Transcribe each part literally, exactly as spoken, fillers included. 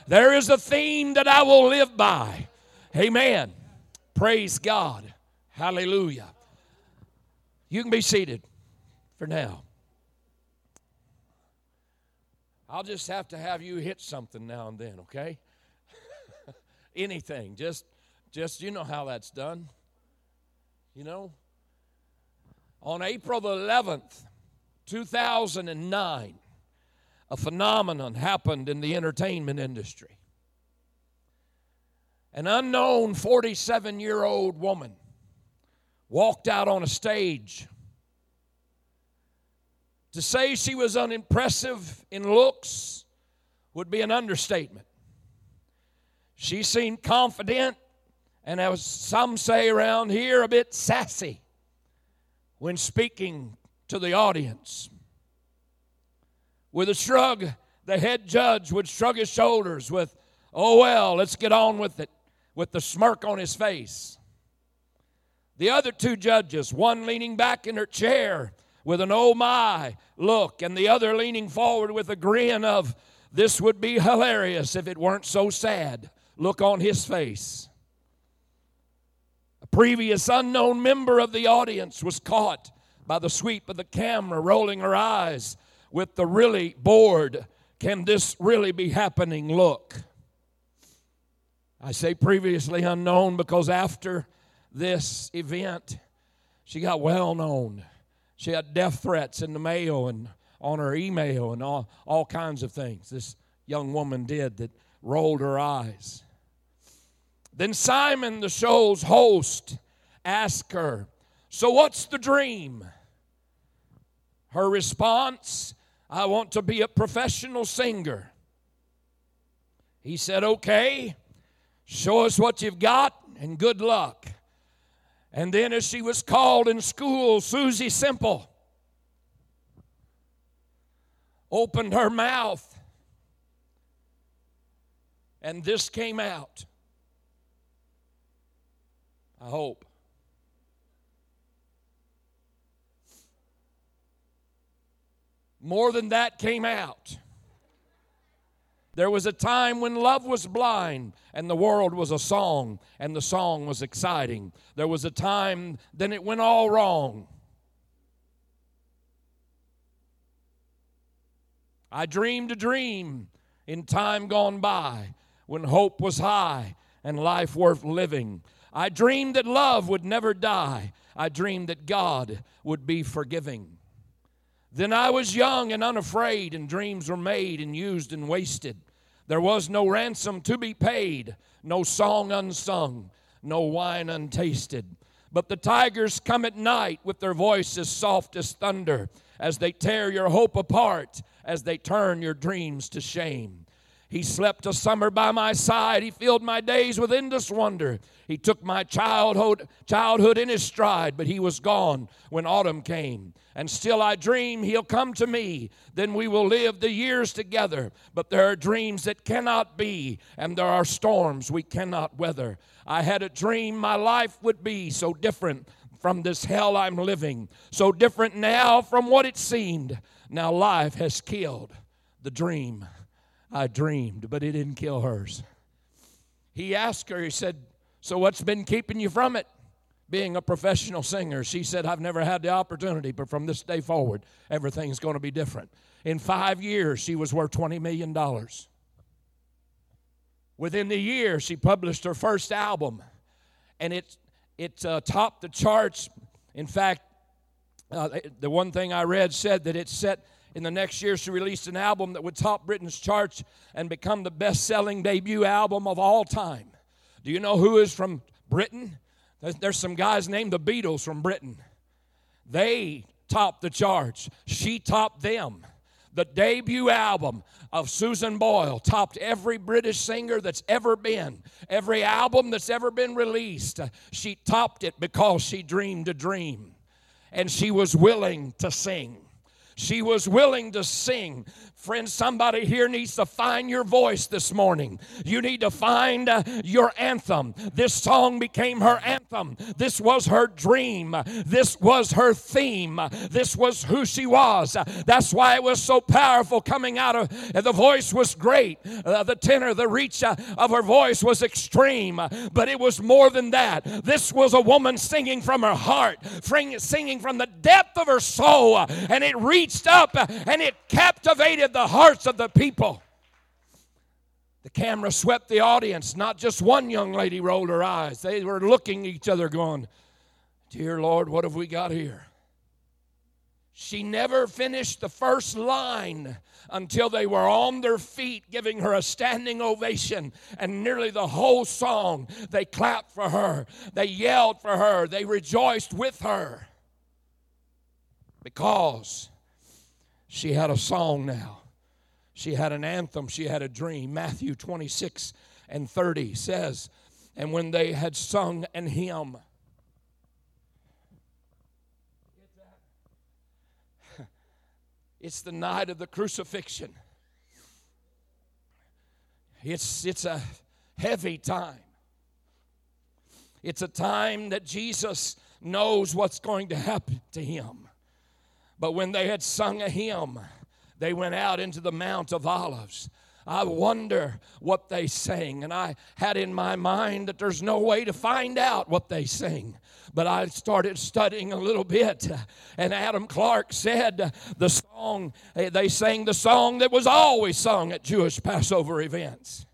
There is a theme that I will live by. Amen. Praise God. Hallelujah. You can be seated for now. I'll just have to have you hit something now and then, okay? Anything. Just, just you know how that's done. You know? On April the eleventh, two thousand nine, a phenomenon happened in the entertainment industry. An unknown forty-seven-year-old woman walked out on a stage. To say she was unimpressive in looks would be an understatement. She seemed confident and, as some say around here, a bit sassy when speaking to the audience. With a shrug, the head judge would shrug his shoulders with, "Oh well, let's get on with it," with the smirk on his face. The other two judges, one leaning back in her chair with an "oh my" look, and the other leaning forward with a grin of, "This would be hilarious if it weren't so sad" look on his face. A previous unknown member of the audience was caught by the sweep of the camera, rolling her eyes with the really bored, "Can this really be happening?" look. I say previously unknown because after this event, she got well known. She had death threats in the mail and on her email and all, all kinds of things this young woman did that rolled her eyes. Then Simon, the show's host, asked her, "So what's the dream?" Her response, "I want to be a professional singer." He said, "Okay, show us what you've got and good luck." And then, as she was called in school, Susie Simple opened her mouth, and this came out. I hope. More than that came out. There was a time when love was blind and the world was a song and the song was exciting. There was a time then it went all wrong. I dreamed a dream in time gone by when hope was high and life worth living. I dreamed that love would never die. I dreamed that God would be forgiving. Then I was young and unafraid, and dreams were made and used and wasted. There was no ransom to be paid, no song unsung, no wine untasted. But the tigers come at night with their voices soft as thunder, as they tear your hope apart, as they turn your dreams to shame. He slept a summer by my side. He filled my days with endless wonder. He took my childhood, childhood in his stride, but he was gone when autumn came. And still I dream he'll come to me. Then we will live the years together. But there are dreams that cannot be, and there are storms we cannot weather. I had a dream my life would be so different from this hell I'm living. So different now from what it seemed. Now life has killed the dream I dreamed, but it didn't kill hers. He asked her, he said, "So what's been keeping you from it? Being a professional singer." She said, "I've never had the opportunity, but from this day forward, everything's going to be different." In five years, she was worth twenty million dollars. Within the year, she published her first album, and it, it uh, topped the charts. In fact, uh, the one thing I read said that it set in the next year, she released an album that would top Britain's charts and become the best-selling debut album of all time. Do you know who is from Britain? There's some guys named the Beatles from Britain. They topped the charts. She topped them. The debut album of Susan Boyle topped every British singer that's ever been. Every album that's ever been released. She topped it because she dreamed a dream. And she was willing to sing. She was willing to sing Friends, somebody here needs to find your voice this morning. You need to find uh, your anthem. This song became her anthem. This was her dream. This was her theme. This was who she was. That's why it was so powerful coming out of, the voice was great. Uh, the tenor, the reach uh, of her voice was extreme. But it was more than that. This was a woman singing from her heart, singing from the depth of her soul. And it reached up and it captivated the hearts of the people. The camera swept the audience. Not just one young lady rolled her eyes. They were looking at each other going, "Dear Lord, what have we got here?" She never finished the first line until they were on their feet giving her a standing ovation. And nearly the whole song, they clapped for her. They yelled for her. They rejoiced with her. Because she had a song now. She had an anthem. She had a dream. Matthew twenty-six and thirty says, "And when they had sung an hymn," it's the night of the crucifixion. It's, it's a heavy time. It's a time that Jesus knows what's going to happen to him. But when they had sung a hymn, they went out into the Mount of Olives. I wonder what they sang. And I had in my mind that there's no way to find out what they sing. But I started studying a little bit. And Adam Clark said the song, they sang the song that was always sung at Jewish Passover events.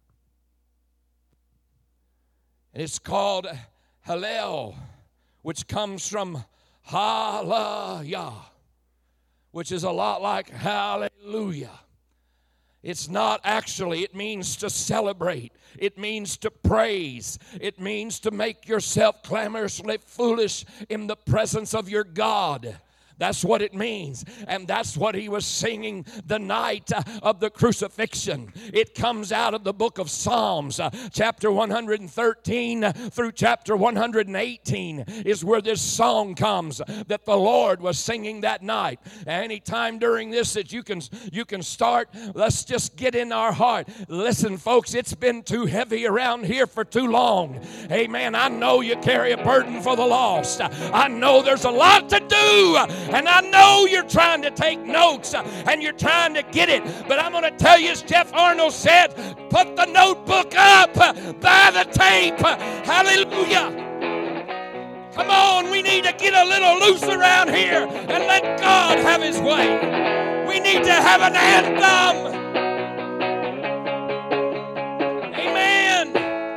And it's called Hallel, which comes from Hallelujah, which is a lot like hallelujah. It's not actually, it means to celebrate. It means to praise. It means to make yourself clamorously foolish in the presence of your God. That's what it means. And that's what he was singing the night of the crucifixion. It comes out of the book of Psalms, uh, chapter one hundred thirteen through chapter one hundred eighteen is where this song comes that the Lord was singing that night. Anytime during this that you can, you can start, let's just get in our heart. Listen, folks, it's been too heavy around here for too long. Amen. I know you carry a burden for the lost. I know there's a lot to do. And I know you're trying to take notes and you're trying to get it. But I'm going to tell you, as Jeff Arnold said, put the notebook up by the tape. Hallelujah. Come on, we need to get a little loose around here and let God have his way. We need to have an anthem. Amen.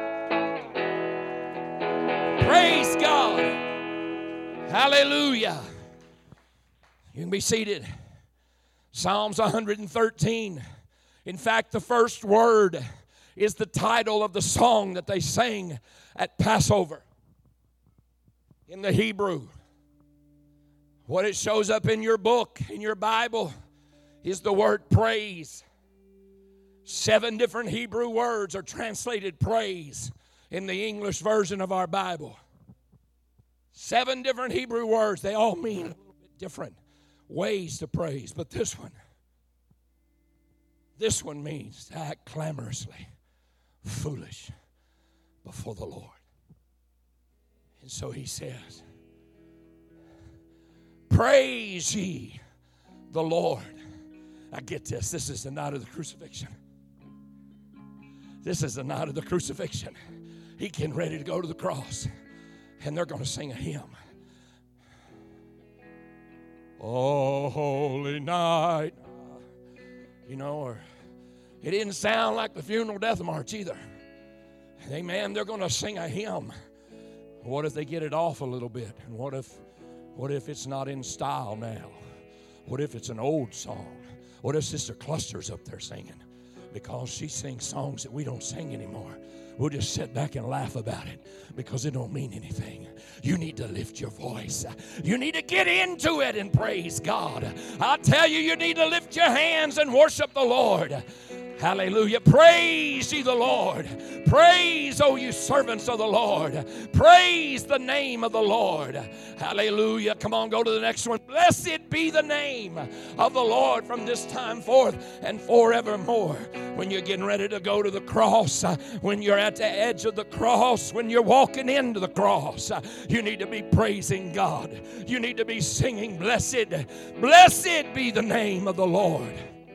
Praise God. Hallelujah. You can be seated. Psalms one hundred thirteen. In fact, the first word is the title of the song that they sang at Passover. In the Hebrew, what it shows up in your book, in your Bible, is the word praise. Seven different Hebrew words are translated praise in the English version of our Bible. Seven different Hebrew words. They all mean a little bit different ways to praise. But this one, this one means to act clamorously foolish before the Lord. And so he says, praise ye the Lord. Now get this. This is the night of the crucifixion. This is the night of the crucifixion. He getting ready to go to the cross. And they're going to sing a hymn. Oh, holy night. You know, or it didn't sound like the funeral death march either. Amen. They're going to sing a hymn. What if they get it off a little bit? And what if, what if it's not in style now? What if it's an old song? What if Sister Cluster's up there singing? Because she sings songs that we don't sing anymore. We'll just sit back and laugh about it because it don't mean anything. You need to lift your voice. You need to get into it and praise God. I tell you, you need to lift your hands and worship the Lord. Hallelujah. Praise ye the Lord. Praise, O you servants of the Lord. Praise the name of the Lord. Hallelujah. Come on, go to the next one. Blessed be the name of the Lord from this time forth and forevermore. When you're getting ready to go to the cross, uh, when you're at the edge of the cross, when you're walking into the cross, uh, you need to be praising God. You need to be singing, blessed, blessed be the name of the Lord.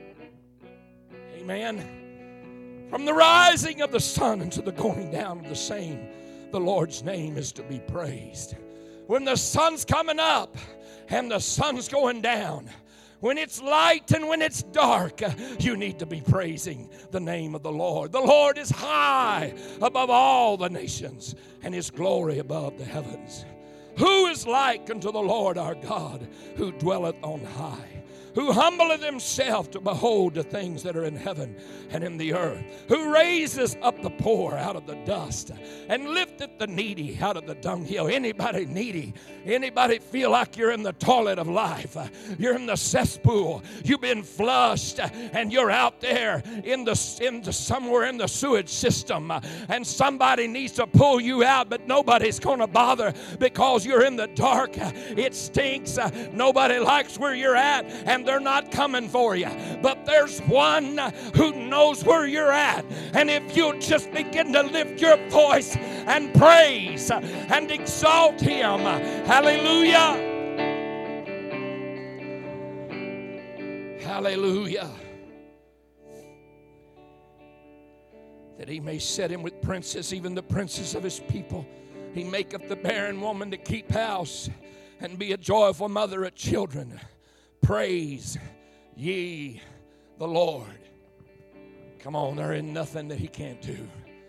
Amen. From the rising of the sun unto the going down of the same, the Lord's name is to be praised. When the sun's coming up and the sun's going down, when it's light and when it's dark, you need to be praising the name of the Lord. The Lord is high above all the nations, and His glory above the heavens. Who is like unto the Lord our God, who dwelleth on high, who humbleth himself to behold the things that are in heaven and in the earth, who raises up the poor out of the dust and lifteth the needy out of the dunghill. Anybody needy? Anybody feel like you're in the toilet of life? You're in the cesspool. You've been flushed and you're out there in the, in the somewhere in the sewage system, and somebody needs to pull you out, but nobody's going to bother because you're in the dark. It stinks. Nobody likes where you're at, and they're not coming for you. But there's one who knows where you're at. And if you'll just begin to lift your voice and praise and exalt Him, hallelujah. Hallelujah. That He may set him with princes, even the princes of His people. He maketh the barren woman to keep house and be a joyful mother of children. Praise ye the Lord. Come on, there ain't nothing that He can't do.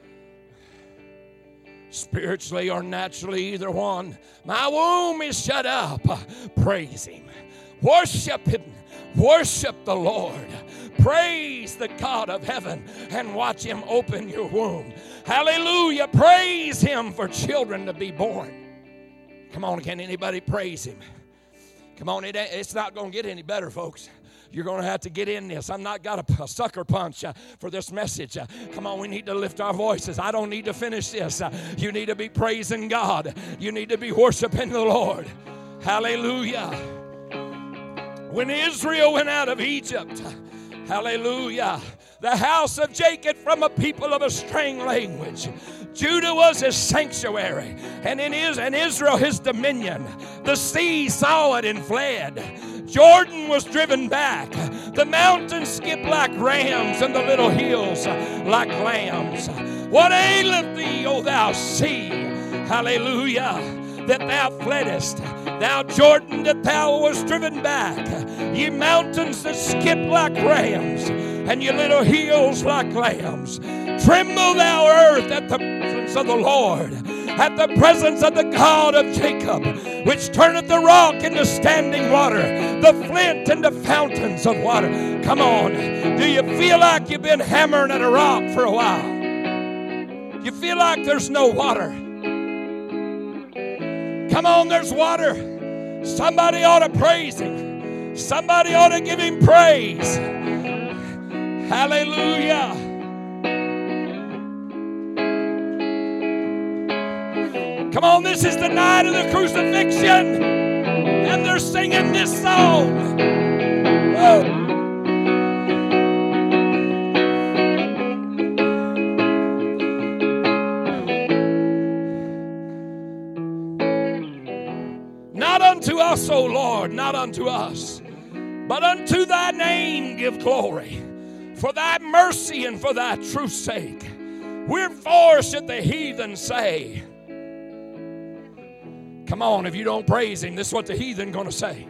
Spiritually or naturally, either one. My womb is shut up. Praise Him. Worship Him. Worship the Lord. Praise the God of heaven and watch Him open your womb. Hallelujah. Praise Him for children to be born. Come on, can anybody praise Him? Come on, it, it's not going to get any better, folks. You're going to have to get in this. I'm not got a, a sucker punch uh, for this message. Uh, come on, we need to lift our voices. I don't need to finish this. Uh, you need to be praising God. You need to be worshiping the Lord. Hallelujah. When Israel went out of Egypt, hallelujah, the house of Jacob from a people of a strange language. Judah was his sanctuary, and in his, and Israel his dominion. The sea saw it and fled. Jordan was driven back. The mountains skipped like rams, and the little hills like lambs. What aileth thee, O thou sea? Hallelujah. That thou fleddest, thou Jordan, that thou wast driven back, ye mountains that skip like rams, and ye little hills like lambs. Tremble, thou earth, at the presence of the Lord, at the presence of the God of Jacob, which turneth the rock into standing water, the flint into fountains of water. Come on, do you feel like you've been hammering at a rock for a while? You feel like there's no water? Come on, there's water. Somebody ought to praise Him. Somebody ought to give Him praise. Hallelujah. Come on, this is the night of the crucifixion, and they're singing this song. Whoa. Not unto us, O Lord, not unto us, but unto Thy name give glory, for Thy mercy and for Thy truth's sake. Wherefore should the heathen say? Come on, if you don't praise Him, this is what the heathen going to say.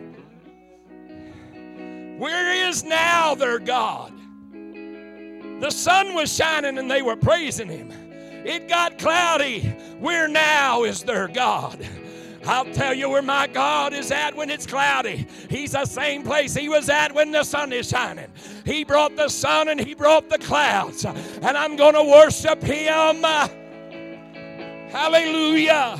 Where is now their God? The sun was shining and they were praising Him. It got cloudy. Where now is their God? I'll tell you where my God is at when it's cloudy. He's the same place He was at when the sun is shining. He brought the sun and He brought the clouds. And I'm going to worship Him. Hallelujah.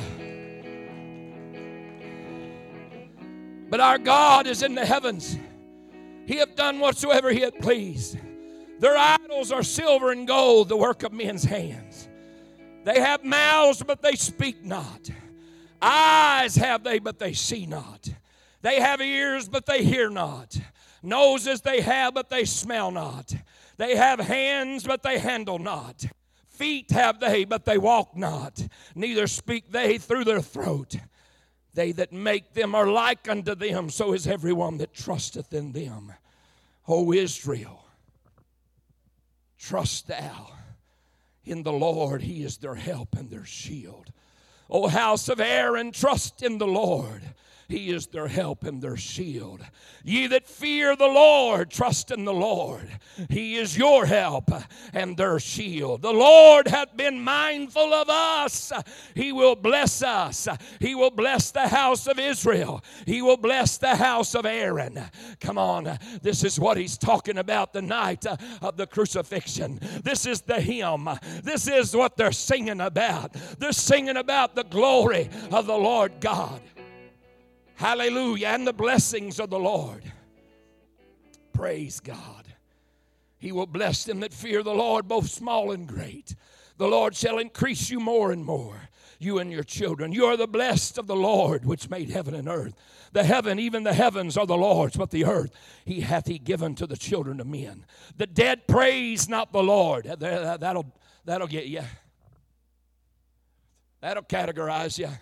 But our God is in the heavens. He hath done whatsoever He hath pleased. Their idols are silver and gold, the work of men's hands. They have mouths, but they speak not. Eyes have they, but they see not. They have ears, but they hear not. Noses they have, but they smell not. They have hands, but they handle not. Feet have they, but they walk not. Neither speak they through their throat. They that make them are like unto them, so is everyone that trusteth in them. O Israel, trust thou in the Lord. He is their help and their shield. O house of Aaron, trust in the Lord. He is their help and their shield. Ye that fear the Lord, trust in the Lord. He is your help and their shield. The Lord hath been mindful of us. He will bless us. He will bless the house of Israel. He will bless the house of Aaron. Come on. This is what he's talking about the night of the crucifixion. This is the hymn. This is what they're singing about. They're singing about the glory of the Lord God. Hallelujah. And the blessings of the Lord. Praise God. He will bless them that fear the Lord, both small and great. The Lord shall increase you more and more, you and your children. You are the blessed of the Lord, which made heaven and earth. The heaven, even the heavens are the Lord's, but the earth he hath he given to the children of men. The dead praise not the Lord. That'll, that'll get you. That'll categorize you.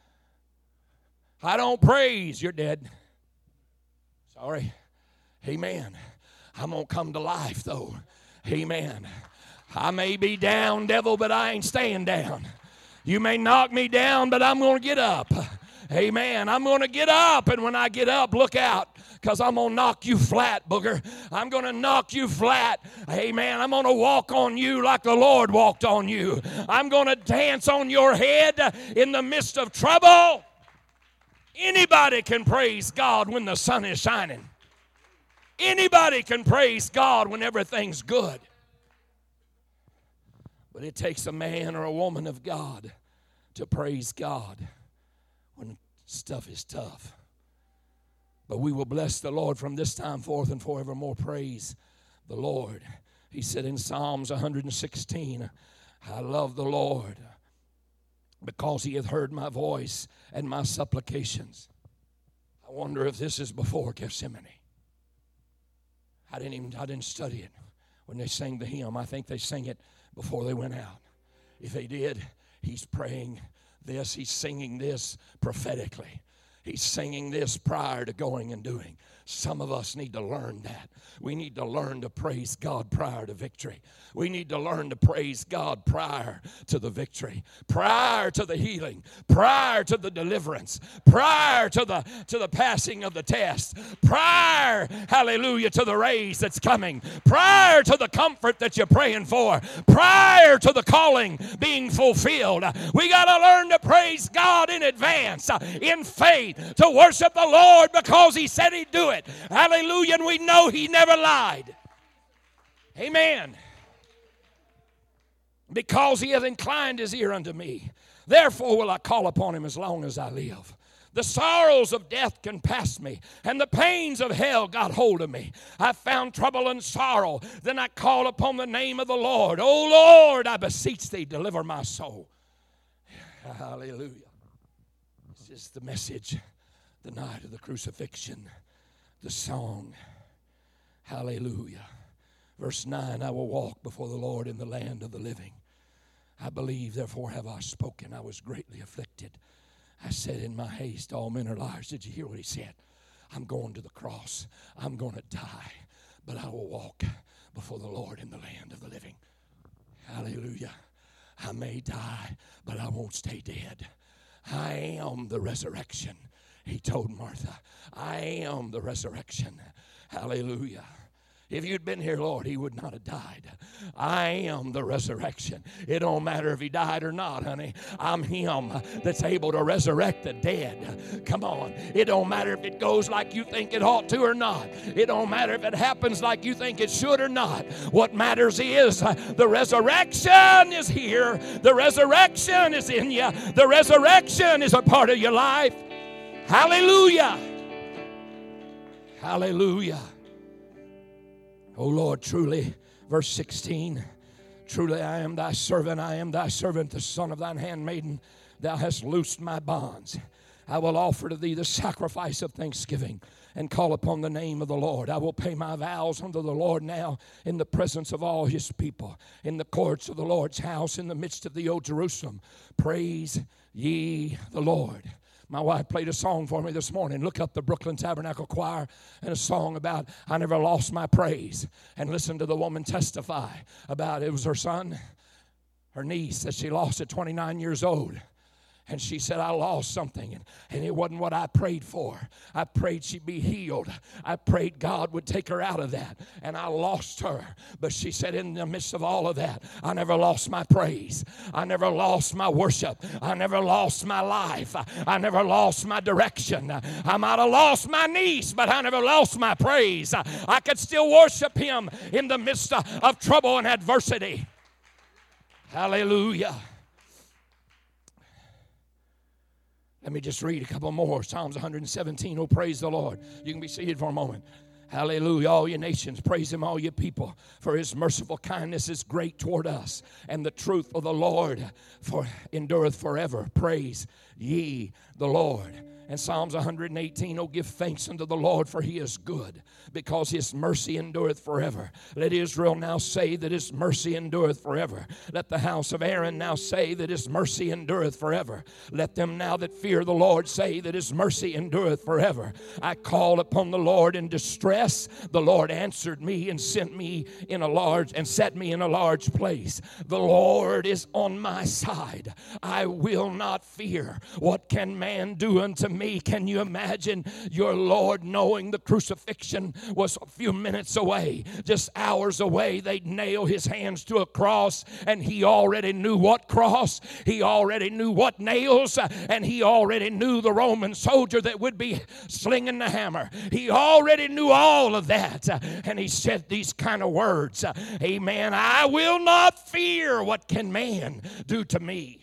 I don't praise, you're dead. Sorry. Amen. I'm going to come to life, though. Amen. I may be down, devil, but I ain't staying down. You may knock me down, but I'm going to get up. Amen. I'm going to get up, and when I get up, look out, because I'm going to knock you flat, booger. I'm going to knock you flat. Amen. I'm going to walk on you like the Lord walked on you. I'm going to dance on your head in the midst of trouble. Anybody can praise God when the sun is shining. Anybody can praise God when everything's good. But it takes a man or a woman of God to praise God when stuff is tough. But we will bless the Lord from this time forth and forevermore. Praise the Lord. He said in Psalms one hundred sixteen, I love the Lord, because he hath heard my voice and my supplications. I wonder if this is before Gethsemane. I didn't even I didn't study it when they sang the hymn. I think they sang it before they went out. If they did, he's praying this, he's singing this prophetically. He's singing this prior to going and doing. Some of us need to learn that. We need to learn to praise God prior to victory. We need to learn to praise God prior to the victory, prior to the healing, prior to the deliverance, prior to the, to the passing of the test, prior, hallelujah, to the raise that's coming, prior to the comfort that you're praying for, prior to the calling being fulfilled. We got to learn to praise God in advance, in faith, to worship the Lord because he said he'd do it. Hallelujah. And we know he never lied. Amen. Because he hath inclined his ear unto me, therefore will I call upon him as long as I live. The sorrows of death can pass me, and the pains of hell got hold of me. I found trouble and sorrow. Then I called upon the name of the Lord. O Lord, I beseech thee, deliver my soul. Hallelujah. This is the message, the night of the crucifixion. The song, hallelujah. Verse nine, I will walk before the Lord in the land of the living. I believe, therefore have I spoken. I was greatly afflicted. I said in my haste, all men are liars. Did you hear what he said? I'm going to the cross. I'm going to die, but I will walk before the Lord in the land of the living. Hallelujah. I may die, but I won't stay dead. I am the resurrection. He told Martha, I am the resurrection. Hallelujah. If you'd been here, Lord, he would not have died. I am the resurrection. It don't matter if he died or not, honey. I'm him that's able to resurrect the dead. Come on. It don't matter if it goes like you think it ought to or not. It don't matter if it happens like you think it should or not. What matters is uh, the resurrection is here. The resurrection is in you. The resurrection is a part of your life. Hallelujah. Hallelujah. Oh Lord, truly Verse sixteen, truly I am thy servant, I am thy servant, the son of thine handmaiden. Thou hast loosed my bonds. I will offer to thee the sacrifice of thanksgiving and call upon the name of the Lord. I will pay my vows unto the Lord now in the presence of all his people, in the courts of the Lord's house, in the midst of the old Jerusalem. Praise ye the Lord. My wife played a song for me this morning. Look up the Brooklyn Tabernacle Choir and a song about I never lost my praise. And listen to the woman testify about it was her son, her niece that she lost at twenty-nine years old. And she said, I lost something, and, and it wasn't what I prayed for. I prayed she'd be healed. I prayed God would take her out of that, and I lost her. But she said, in the midst of all of that, I never lost my praise. I never lost my worship. I never lost my life. I, I never lost my direction. I might have lost my niece, but I never lost my praise. I, I could still worship him in the midst of, of trouble and adversity. Hallelujah. Let me just read a couple more. Psalms one seventeen. Oh, praise the Lord. You can be seated for a moment. Hallelujah. All you nations, praise him, all you people, for his merciful kindness is great toward us, and the truth of the Lord for endureth forever. Praise ye the Lord. And Psalms one eighteen, oh, give thanks unto the Lord, for he is good, because his mercy endureth forever. Let Israel now say that his mercy endureth forever. Let the house of Aaron now say that his mercy endureth forever. Let them now that fear the Lord say that his mercy endureth forever. I called upon the Lord in distress. The Lord answered me and sent me in a large and set me in a large place. The Lord is on my side. I will not fear. What can man do unto me? Me. Can you imagine your Lord knowing the crucifixion was a few minutes away, just hours away? They'd nail his hands to a cross, and he already knew what cross, he already knew what nails, and he already knew the Roman soldier that would be slinging the hammer. He already knew all of that, and he said these kind of words, amen, I will not fear what can man do to me.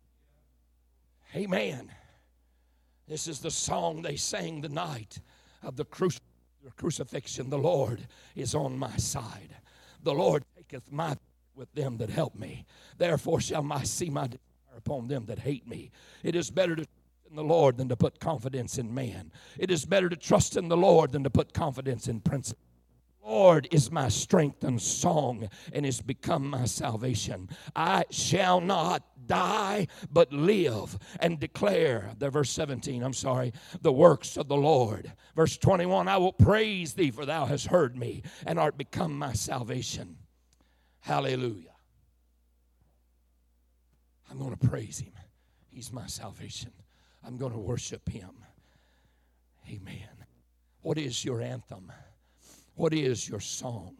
Amen. This is the song they sang the night of the cruci- crucifixion. The Lord is on my side. The Lord taketh my with them that help me. Therefore shall I see my desire upon them that hate me. It is better to trust in the Lord than to put confidence in man. It is better to trust in the Lord than to put confidence in principles. Lord is my strength and song, and is become my salvation. I shall not die, but live and declare, the verse seventeen, I'm sorry, the works of the Lord. Verse twenty-one, I will praise thee, for thou hast heard me, and art become my salvation. Hallelujah. I'm going to praise him. He's my salvation. I'm going to worship him. Amen. What is your anthem? What is your song?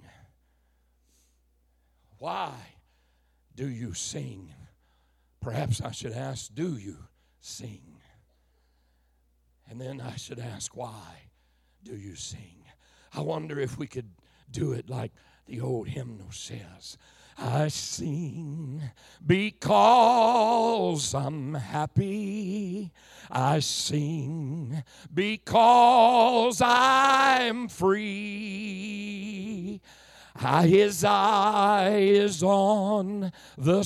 Why do you sing? Perhaps I should ask, do you sing? And then I should ask, why do you sing? I wonder if we could do it like the old hymnal says. I sing because I'm happy. I sing because I'm free. His eye is on the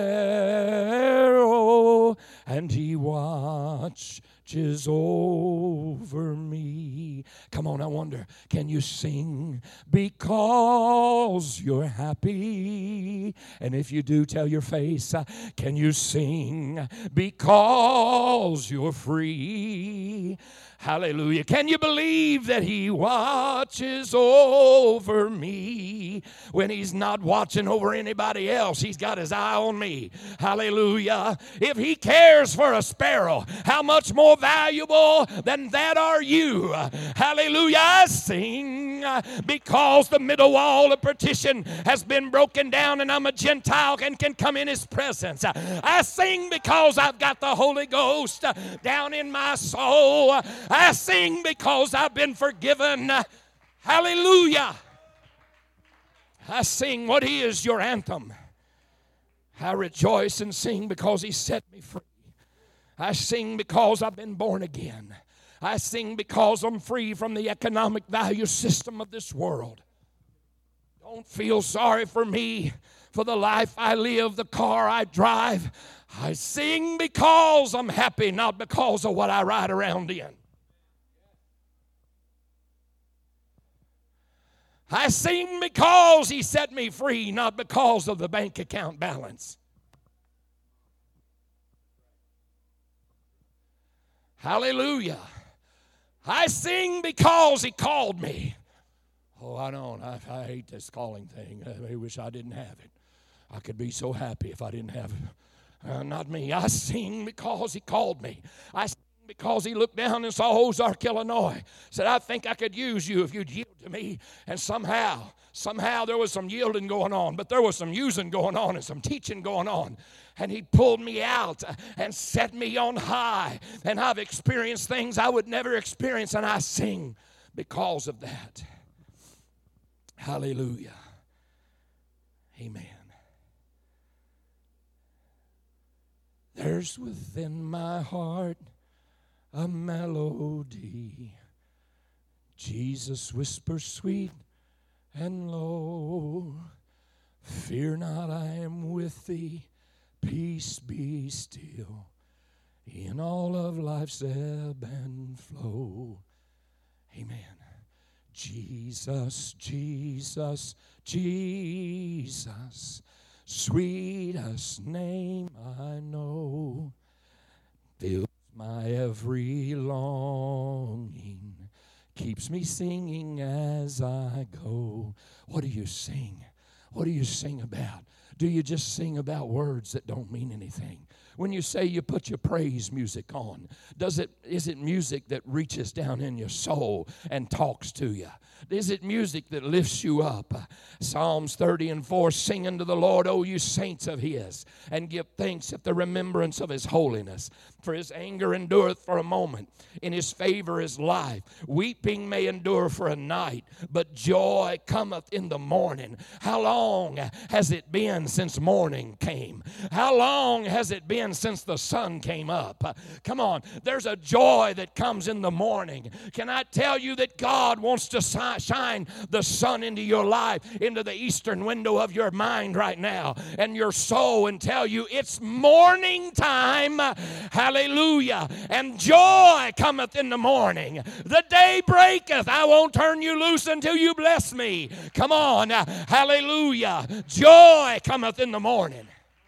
sparrow, and he watches over me. Come on, I wonder, can you sing because you're happy? And if you do, tell your face, uh, can you sing because you're free? Hallelujah. Can you believe that he watches over me? When he's not watching over anybody else, he's got his eye on me. Hallelujah. If he cares for a sparrow, how much more valuable than that are you? Hallelujah. I sing because the middle wall of partition has been broken down, and I'm a Gentile and can come in his presence. I sing because I've got the Holy Ghost down in my soul. I sing because I've been forgiven. Hallelujah. I sing. What is your anthem? I rejoice and sing because he set me free. I sing because I've been born again. I sing because I'm free from the economic value system of this world. Don't feel sorry for me, for the life I live, the car I drive. I sing because I'm happy, not because of what I ride around in. I sing because He set me free, not because of the bank account balance. Hallelujah. I sing because He called me. Oh, I don't. I, I hate this calling thing. I wish I didn't have it. I could be so happy if I didn't have it. Uh, not me. I sing because He called me. I sing because He looked down and saw Ozark, Illinois. Said, I think I could use you if you'd yield to me. And somehow, somehow there was some yielding going on, but there was some using going on and some teaching going on. And He pulled me out and set me on high. And I've experienced things I would never experience, and I sing because of that. Hallelujah. Amen. There's within my heart a melody. Jesus whispers sweet and low. Fear not, I am with thee. Peace be still in all of life's ebb and flow. Amen. Jesus, Jesus, Jesus, sweetest name I know, fills my every longing, keeps me singing as I go. What do you sing? What do you sing about? Do you just sing about words that don't mean anything? When you say you put your praise music on, does it, is it music that reaches down in your soul and talks to you? Is it music that lifts you up? Psalms thirty and four, sing unto the Lord, O you saints of His, and give thanks at the remembrance of His holiness. For His anger endureth for a moment, in His favor is life. Weeping may endure for a night, but joy cometh in the morning. How long has it been since morning came? How long has it been since the sun came up? Come on, there's a joy that comes in the morning. Can I tell you that God wants to shine the sun into your life, into the eastern window of your mind right now and your soul, and tell you it's morning time. Hallelujah. And joy cometh in the morning. The day breaketh. I won't turn you loose until you bless me. Come on. Hallelujah. Joy cometh in the morning.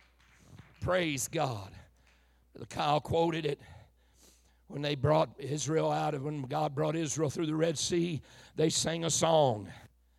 Praise God. Kyle quoted it. When they brought Israel out of, when God brought Israel through the Red Sea, they sang a song.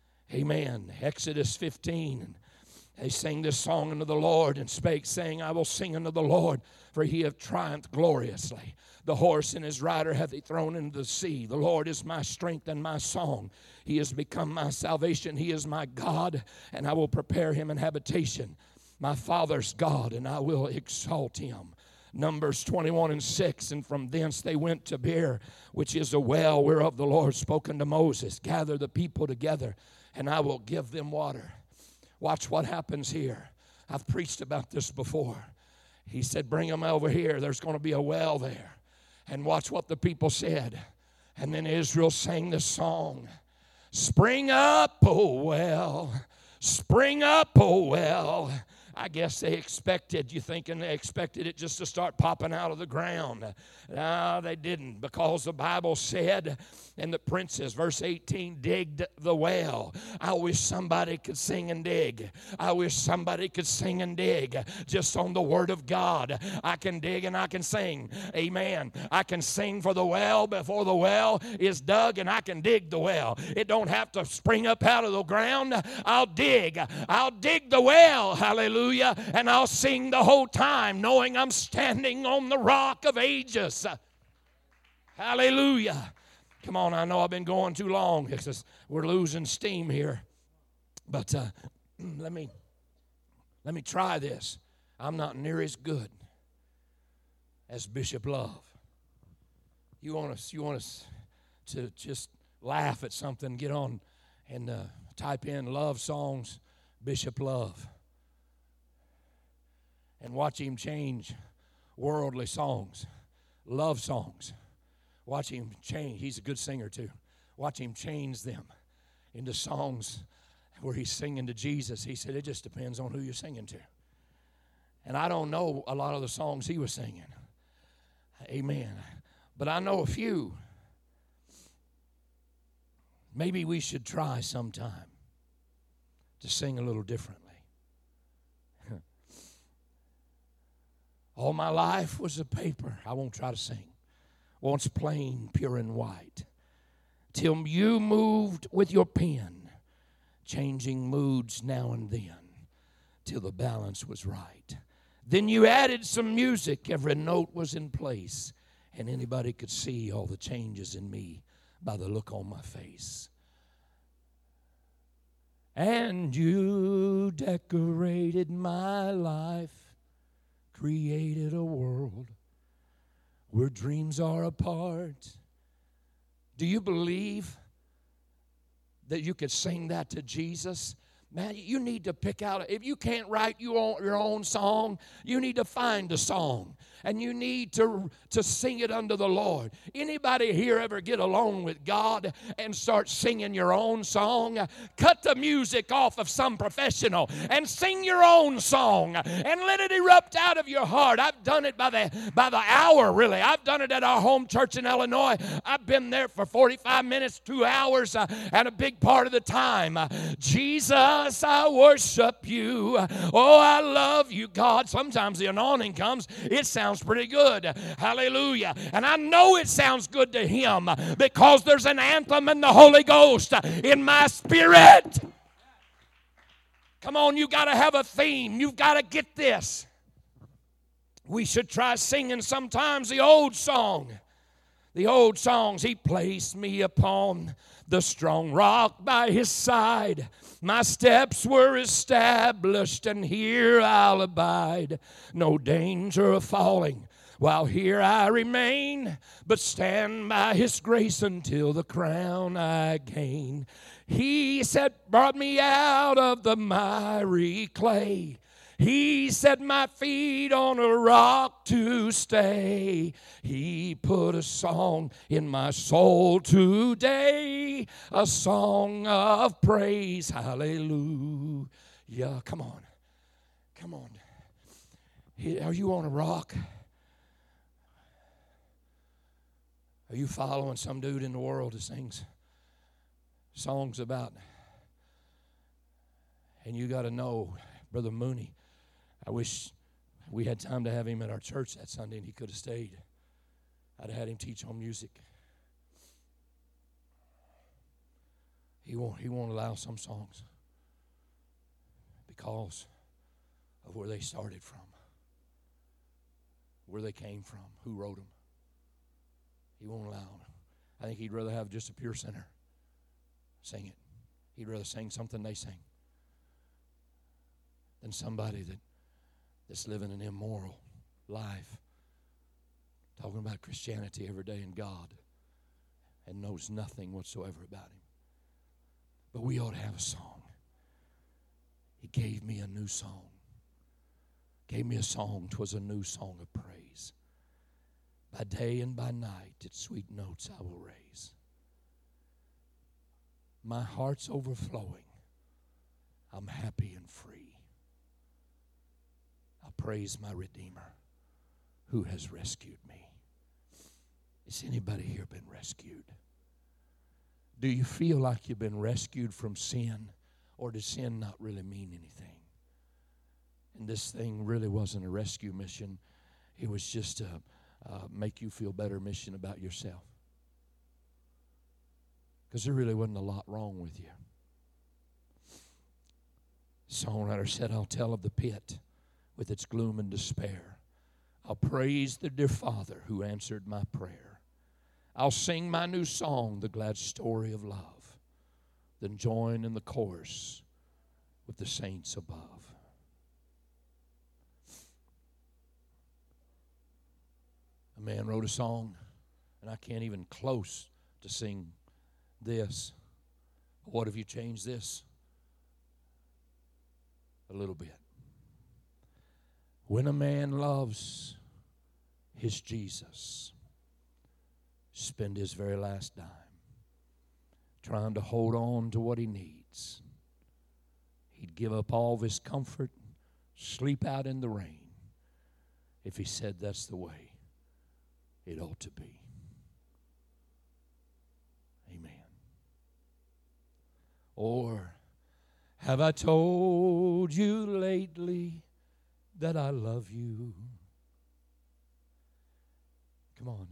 Amen. Exodus fifteen. They sang this song unto the Lord and spake, saying, I will sing unto the Lord, for He hath triumphed gloriously. The horse and his rider hath He thrown into the sea. The Lord is my strength and my song. He has become my salvation. He is my God, and I will prepare Him an habitation. My Father's God, and I will exalt Him. Numbers twenty-one and six, and from thence they went to Beer, which is a well whereof the Lord spoke unto Moses. Gather the people together, and I will give them water. Watch what happens here. I've preached about this before. He said, bring them over here. There's going to be a well there. And watch what the people said. And then Israel sang this song. Spring up, oh well. Spring up, oh well. I guess they expected, you thinking they expected it just to start popping out of the ground. No, they didn't, because the Bible said, and the princes, verse eighteen, digged the well. I wish somebody could sing and dig. I wish somebody could sing and dig just on the Word of God. I can dig and I can sing. Amen. I can sing for the well before the well is dug, and I can dig the well. It don't have to spring up out of the ground. I'll dig. I'll dig the well. Hallelujah. And I'll sing the whole time, knowing I'm standing on the rock of ages. Hallelujah. Come on, I know I've been going too long because we're losing steam here. But uh, let me let me try this. I'm not near as good as Bishop Love. You want us, you want us to just laugh at something, get on and uh, type in love songs, Bishop Love. And watch him change worldly songs, love songs. Watch him change. He's a good singer too. Watch him change them into songs where he's singing to Jesus. He said, it just depends on who you're singing to. And I don't know a lot of the songs he was singing. Amen. But I know a few. Maybe we should try sometime to sing a little differently. All my life was a paper. I won't try to sing. Once plain, pure and white. Till you moved with your pen, changing moods now and then, till the balance was right. Then you added some music, every note was in place, and anybody could see all the changes in me by the look on my face. And you decorated my life, created a world where dreams are apart. Do you believe that you could sing that to Jesus? Man, you need to pick out, if you can't write your own song, you need to find a song. And you need to, to sing it unto the Lord. Anybody here ever get alone with God and start singing your own song? Cut the music off of some professional and sing your own song and let it erupt out of your heart. I've done it by the, by the hour, really. I've done it at our home church in Illinois. I've been there for forty-five minutes, two hours, uh, and a big part of the time. Uh, Jesus, I worship you. Oh, I love you, God. Sometimes the anointing comes. It sounds pretty good. Hallelujah. And I know it sounds good to him because there's an anthem in the Holy Ghost in my spirit. Come on, you got to have a theme. You've got to get this. We should try singing sometimes the old song. The old songs. He placed me upon the strong rock by his side. My steps were established, and here I'll abide. No danger of falling while here I remain, but stand by his grace until the crown I gain. He said, brought me out of the miry clay. He set my feet on a rock to stay. He put a song in my soul today, a song of praise. Hallelujah. Come on. Come on. Are you on a rock? Are you following some dude in the world that sings songs about? And you got to know, Brother Mooney, I wish we had time to have him at our church that Sunday and he could have stayed. I'd have had him teach on music. He won't, he won't allow some songs because of where they started from, where they came from, who wrote them. He won't allow them. I think he'd rather have just a pure sinner sing it. He'd rather sing something they sing than somebody that that's living an immoral life, talking about Christianity every day and God, and knows nothing whatsoever about him. But we ought to have a song. He gave me a new song. Gave me a song. 'Twas a new song of praise. By day and by night, its sweet notes I will raise. My heart's overflowing. I'm happy and free. Praise my Redeemer who has rescued me. Has anybody here been rescued? Do you feel like you've been rescued from sin, or does sin not really mean anything? And this thing really wasn't a rescue mission. It was just a uh, make you feel better mission about yourself. Because there really wasn't a lot wrong with you. The songwriter said, I'll tell of the pit with its gloom and despair. I'll praise the dear Father who answered my prayer. I'll sing my new song, the glad story of love, then join in the chorus with the saints above. A man wrote a song, and I can't even close to sing this. What if you change this a little bit? When a man loves his Jesus, spend his very last dime trying to hold on to what he needs, he'd give up all of his comfort, sleep out in the rain, if he said that's the way it ought to be. Amen. Or, have I told you lately that I love you? Come on.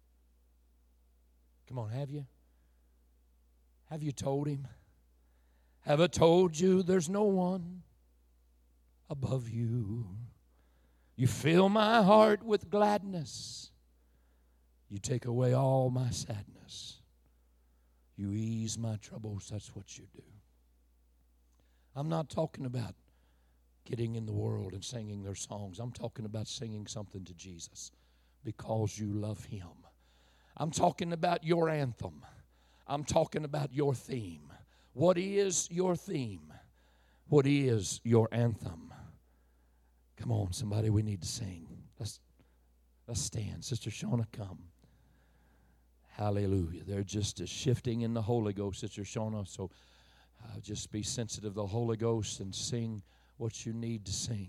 Come on, have you? Have you told him? Have I told you there's no one above you? You fill my heart with gladness. You take away all my sadness. You ease my troubles. That's what you do. I'm not talking about getting in the world and singing their songs. I'm talking about singing something to Jesus because you love him. I'm talking about your anthem. I'm talking about your theme. What is your theme? What is your anthem? Come on, somebody, we need to sing. Let's, let's stand. Sister Shauna, come. Hallelujah. They're just a shifting in the Holy Ghost, Sister Shauna, so uh, just be sensitive to the Holy Ghost and sing what you need to sing.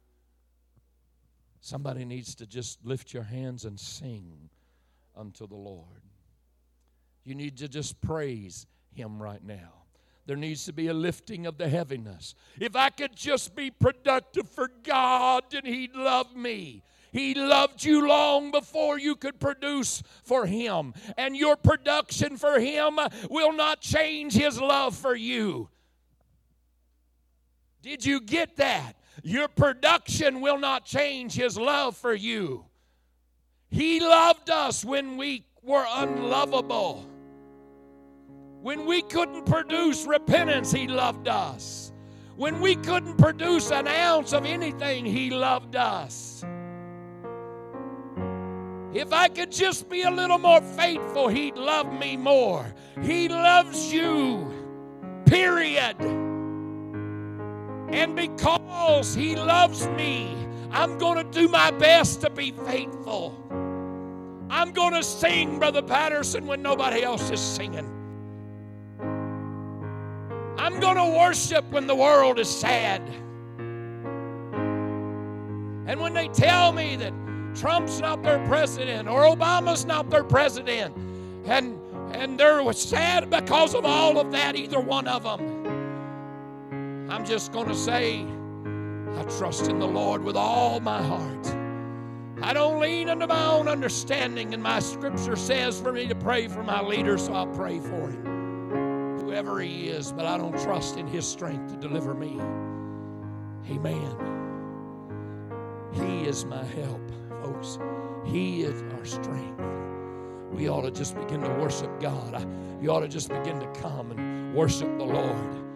Somebody needs to just lift your hands and sing unto the Lord. You need to just praise him right now. There needs to be a lifting of the heaviness. If I could just be productive for God, then he'd love me. He loved you long before you could produce for him. And your production for him will not change his love for you. Did you get that? Your production will not change his love for you. He loved us when we were unlovable. When we couldn't produce repentance, he loved us. When we couldn't produce an ounce of anything, he loved us. If I could just be a little more faithful, he'd love me more. He loves you, period. And because he loves me, I'm going to do my best to be faithful. I'm going to sing, Brother Patterson, when nobody else is singing. I'm going to worship when the world is sad. And when they tell me that Trump's not their president or Obama's not their president, and, and they're sad because of all of that, either one of them, I'm just going to say, I trust in the Lord with all my heart. I don't lean into my own understanding, and my scripture says for me to pray for my leader, so I'll pray for him. Whoever he is, but I don't trust in his strength to deliver me. Amen. He is my help, folks. He is our strength. We ought to just begin to worship God. You ought to just begin to come and worship the Lord.